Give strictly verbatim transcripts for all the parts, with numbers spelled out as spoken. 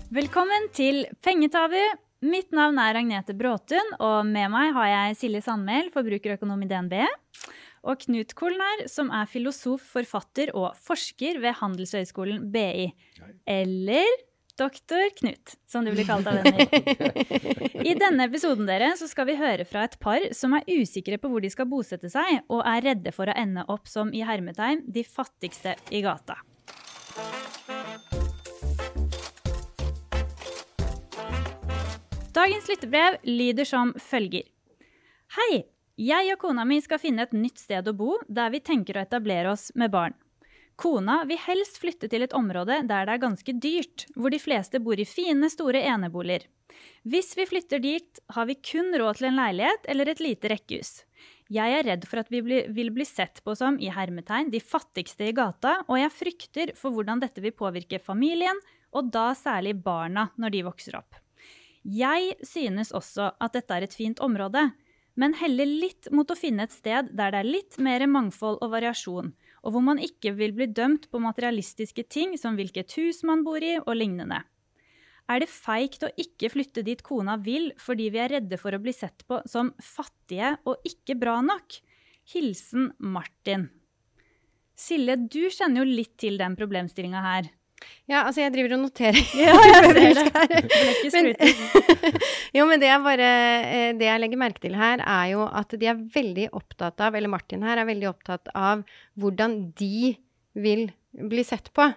Velkommen til Pengetabu. Mitt navn er Agnete Bråtun, og med meg har jeg Silje Sandmæl, forbrukerøkonom i D N B, og Knut Kolnar, som er filosof, forfatter og forsker ved Handelshøyskolen B I. Eller doktor Knut, som du blir kalt av venner. I denne episoden dere, så skal vi høre fra et par som er usikre på hvor de skal bosette seg, og er redde for å ende opp som i hermetegn de fattigste i gata. Dagens lyttebrev lyder som følger. Hei, jeg og kona mi skal finne et nytt sted å bo, der vi tenker å etablere oss med barn. Kona vil helst flytte til et område der det er ganske dyrt, hvor de fleste bor i fine, store eneboliger. Hvis vi flytter dit, har vi kun råd til en leilighet eller et lite rekkehus. Jeg er redd for at vi bli, vil bli sett på som, i hermetegn, de fattigste i gata, og jeg frykter for hvordan dette vil påvirke familien, og da særlig barna når de vokser opp. Jeg synes også at dette er et fint område, men heller litt mot å finne et sted der det er litt mer mangfold og variasjon, og hvor man ikke vil bli dømt på materialistiske ting som hvilket hus man bor i og lignende. Er det feigt å ikke flytte dit kona vil fordi vi er redde for å bli sett på som fattige og ikke bra nok? Hilsen Martin. Silje, du kjenner jo litt til den problemstillingen her. Ja, altså jeg driver og noterer. Ja, jeg ser det. Det ble ikke skrutet. Jo, men det jeg bare, det jeg legger merke til her er jo at de er veldig opptatt av, eller Martin her er veldig opptatt av hvordan de vil bli sett på.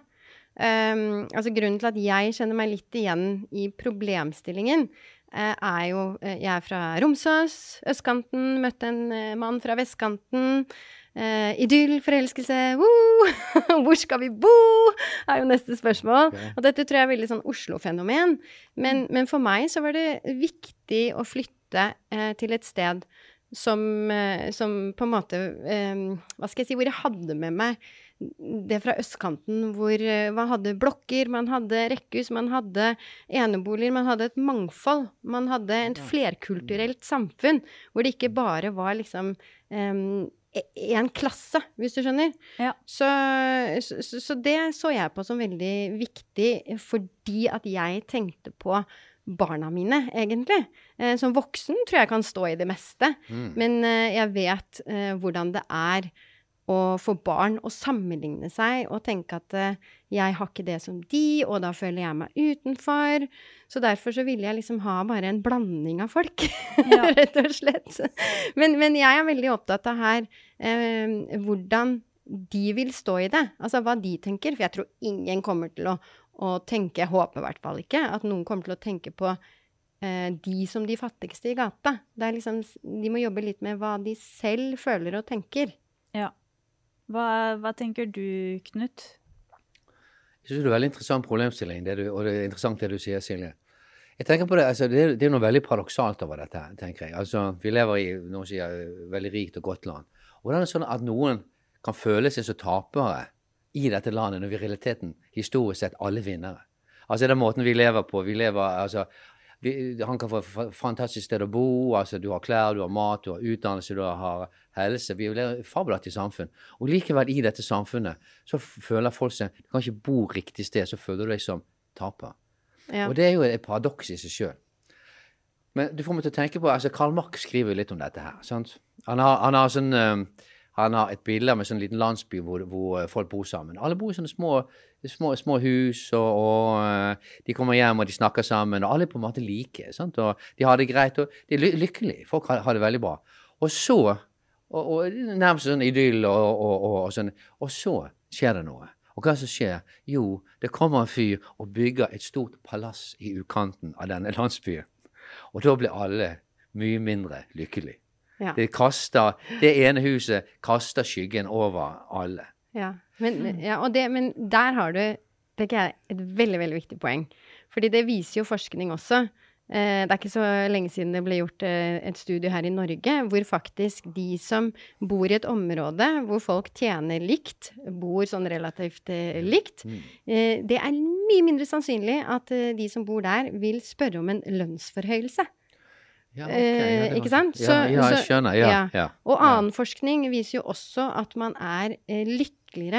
Um, altså grunnen til at jeg kjenner meg litt igjen i problemstillingen uh, er jo, uh, jeg er fra Romsås, østkanten, møtte en uh, mann fra vestkanten, Uh, idyll, forelskelse, woo! Hvor skal vi bo? Er jo neste spørsmål. Okay. Og dette tror jeg er veldig sånn Oslo-fenomen. Men, men for meg så var det viktig å flytte uh, til et sted som, uh, som på en måte, um, hva skal jeg si, hvor jeg hadde med meg det fra østkanten, hvor uh, man hadde blokker, man hadde rekkehus, man hadde eneboliger, man hadde et mangfold. Man hadde et flerkulturelt samfunn, hvor det ikke bare var liksom um, en klasse, hvis du skjønner. Ja. Så, så, så det så jeg på som veldig viktig, fordi at jeg tenkte på barna mine, egentlig. Eh, som voksen tror jeg kan stå i det meste, mm. men eh, jeg vet eh, hvordan det er å få barn og sammenligne seg og tenke at uh, jeg har ikke det som de, og da føler jeg meg utenfor. Så derfor så ville jeg liksom ha bare en blanding av folk, ja. Rett og slett. Men, men jeg er veldig opptatt av her uh, hvordan de vil stå i det. Altså hva de tenker, for jeg tror ingen kommer til å, å tenke, jeg håper i hvert fall ikke, at noen kommer til å tenke på uh, de som de fattigste i gata. Det er liksom, de må jobbe litt med hva de selv føler og tenker. Ja. Hva, hva tenker du, Knut? Jeg synes det er en veldig interessant problemstilling, det du, og det er interessant det du sier, Silje. Jeg tenker på det, altså, det, er, det er noe veldig paradoksalt over dette, tenker jeg. Altså, vi lever i noen sier, veldig rikt og godt land. Og hvordan er det sånn at noen kan føle seg så tapere i dette landet, når vi i realiteten historisk sett alle vinnere? Altså, det er måten vi lever på. Vi lever, altså, vi, han kan få et fantastisk sted å bo, altså, du har klær, du har mat, du har utdannelse, du har helse. Vi lever i fabelaktig samfunn. Og likevel i dette samfunnet, så føler folk seg, du kan ikke bo riktig sted, så føler du deg som taper. Ja. Og det er jo et paradoks i seg selv. Men du får meg til å tenke på, altså Karl Marx skriver litt om dette her, sant? Han har, han har sånn, um, han har et bilde med sånn liten landsby hvor, hvor folk bor sammen. Alle bor i sånne små, små, små hus, og, og uh, de kommer hjem og de snakker sammen, og alle er på en måte like, sant? Og de har det greit, og de er lykkelige. Folk har, har det veldig bra. Og så, og, og nærmest sånn idyll, og, og, og, og sånn, og så skjer det noe. Og hva som skjer? Jo, det kommer en fyr og bygger et stort palass i utkanten av denne landsbyen. Og da blir alle mye mindre lykkelige. Ja. Det, kaster, det ene huset kaster skyggen over alle. Ja, men, ja og det, men der har du, tenker jeg, et veldig, veldig viktig poeng. Fordi det viser jo forskning også. Eh, det er ikke så lenge siden det ble gjort eh, et studie her i Norge, hvor faktisk de som bor i et område hvor folk tjener likt, bor sånn relativt eh, likt, eh, det er mye mindre sannsynlig at eh, de som bor der vil spørre om en lønnsforhøyelse. Ja, okay, ja, eh, ikke sant? Så, ja, ja, jeg skjønner, ja, ja. ja. Og annen ja. forskning viser jo også at man er eh, lykkeligere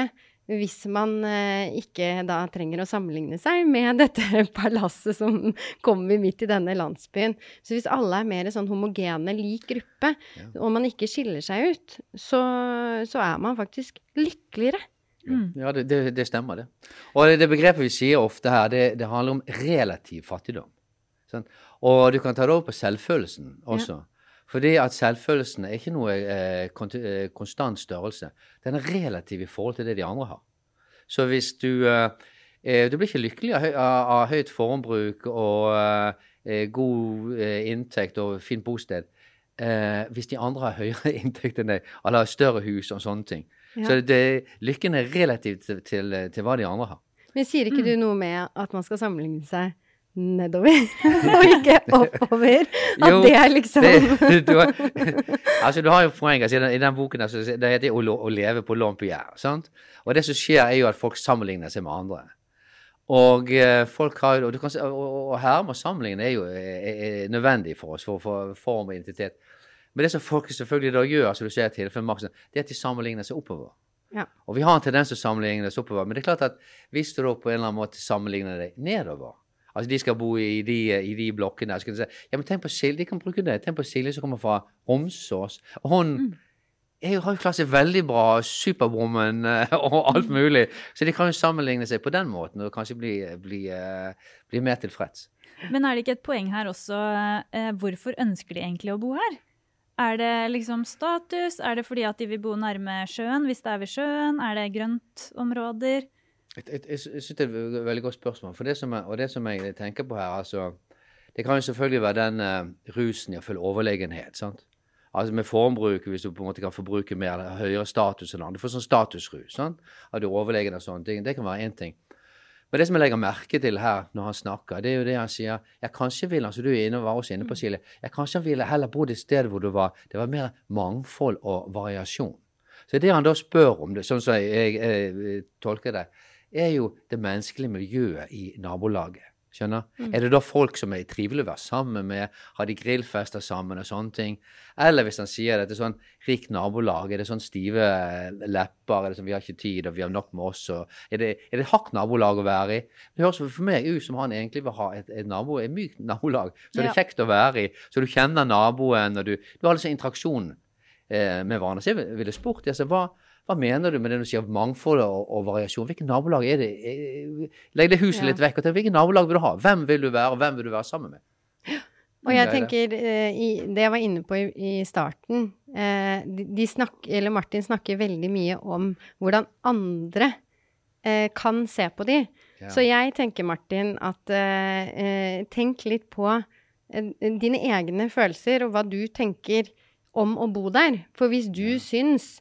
hvis man eh, ikke da trenger å sammenligne seg med dette palasset som kommer midt i denne landsbyen. Så hvis alle er mer sånn homogene, lik gruppe, ja. og man ikke skiller seg ut, så, så er man faktisk lykkeligere. Mm. Ja, det, det, det stemmer det. Og det, det begrepet vi sier ofte her, det, det handler om relativ fattigdom. Sånn? Og du kan ta det over på selvfølelsen også. Ja. Fordi at selvfølelsen er ikke noe eh, konstant størrelse. Den er relativ i forhold til det de andre har. Så hvis du, eh, du blir ikke lykkelig av, av, av høyt forbruk og eh, god eh, inntekt og fint bosted, eh, hvis de andre har høyere inntekt enn deg, eller har større hus og sånne ting. Ja. Så det, lykken er relativt til, til, til hva de andre har. Men sier ikke mm. du noe med at man skal sammenligne seg nedover, og ikke oppover, at jo, det er liksom... det, du, har, altså du har jo poeng, altså, i, den, i den boken der, så det heter å, å leve på lån på gjær, sant? Og det som skjer er jo at folk sammenligner seg med andre. Og eh, folk har, og, du kan, og, og her med sammenligning er jo er, er nødvendig for oss, for, for form og identitet. Men det som folk selvfølgelig da gjør, som du ser til, for Marksen, det er at de sammenligner seg oppover. Ja. Og vi har en tendens til å sammenligne oss oppover, men det er klart at hvis du da på en eller annen måte sammenligner deg nedover, altså de skal bo i de, i de blokkene, så kan du si, ja, men tenk på Silje, de kan bruke det, tenk på Silje som kommer fra Romsås, og hun mm. er, har jo klart seg veldig bra, superwoman og alt mulig, så de kan jo sammenligne seg på den måten, og kanskje bli, bli, bli mer tilfreds. Men er det ikke et poeng her også, eh, hvorfor ønsker de egentlig å bo her? Er det liksom status? Er det fordi at de vil bo nærme sjøen, hvis det er ved sjøen? Er det grøntområder? Jeg, jeg, jeg synes det er et veldig godt spørsmål, for det som jeg, og det som jeg tenker på her, altså, det kan jo selvfølgelig være den uh, rusen i å følge overlegenhet, sant? Altså med formbruk, hvis du på en måte kan forbruke mer eller høyere status enn andre, du får sånn statusrus, sant? At du er overlegen og sånne ting, det kan være en ting. Men det som jeg legger merke til her når han snakker, det er jo det han sier, jeg kanskje vil, altså du er inne og var også inne på Silje, jeg kanskje ville heller bo i et sted hvor det var, det var mer mangfold og variasjon. Så det han da spør om, det, sånn som jeg, jeg, jeg, jeg tolker det, er jo det menneskelige miljøet i nabolaget. Skjønner? Mm. Er det da folk som er trivelig å være sammen med, har de grillfester sammen og sånne ting? Eller hvis han sier at det er sånn rikt nabolag, er det sånn stive lepper, er det sånn vi har ikke tid og vi har nok med oss, og er det, er det hardt nabolag å være i? Det høres for meg ut som han egentlig vil ha et, et, nabo, et mykt nabolag, så ja. Det er kjekt å være i, så du kjenner naboen, og du, du har liksom interaksjon eh, med hverandre. Så jeg ville spurt, altså, hva Hva mener du med det du sier mangfold og, og variasjon? Hvilke nabolag er det? Legg det huset ja. litt vekk og tenk, hvilke nabolag vil du ha? Hvem vil du være, og hvem vil du være sammen med? Og jeg tenker, i, det jeg var inne på i, i starten, eh, de, de snak, eller Martin snakker veldig mye om hvordan andre eh, kan se på de. Ja. Så jeg tenker, Martin, at eh, tenk litt på eh, dine egne følelser, og hva du tenker om å bo der. For hvis du ja. syns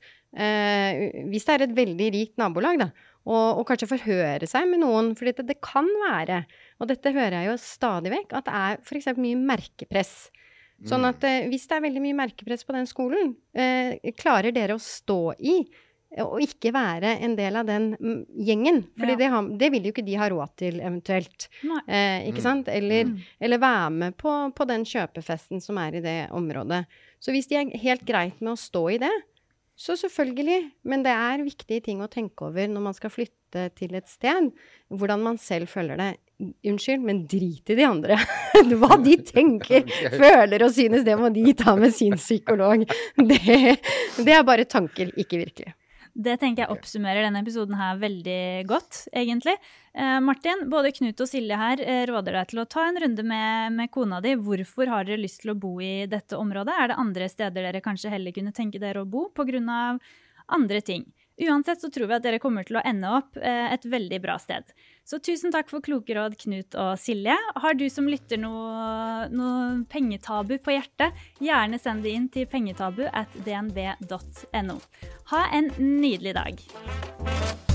Uh, hvis det er et veldig rikt nabolag da, og, og kanskje forhøre seg med noen, fordi det, det kan være, og dette hører jeg jo stadig vekk, at det er for eksempel mye merkepress. Sånn at uh, hvis det er veldig mye merkepress på den skolen, uh, klarer dere å stå i, og ikke være en del av den mm, gjengen, fordi ja. det, har, det vil jo ikke de ha råd til eventuelt, uh, ikke sant? Eller, mm. eller være med på, på den kjøpefesten som er i det området. Så hvis de er helt greit med å stå i det, så selvfølgelig, men det er viktige ting å tenke over når man skal flytte til et sted, hvordan man selv føler det. Unnskyld, men drit i de andre. Hva de tenker, føler og synes, det må de ta med sin psykolog. Det, det er bare tanker, ikke virkelig. Det tenker jeg oppsummerer denne episoden her veldig godt, egentlig. Eh, Martin, både Knut og Silje her eh, råder deg til å ta en runde med, med kona di. Hvorfor har dere lyst til å bo i dette området? Er det andre steder dere kanskje heller kunne tenke dere å bo på grunn av andre ting? Uansett så tror vi at dere kommer til å ende opp eh, et veldig bra sted. Så tusen takk for kloke råd, Knut og Silje. Har du som lytter noe, noe pengetabu på hjertet, gjerne send det inn til pengetabu at d n b punktum n o. Ha en nydelig dag.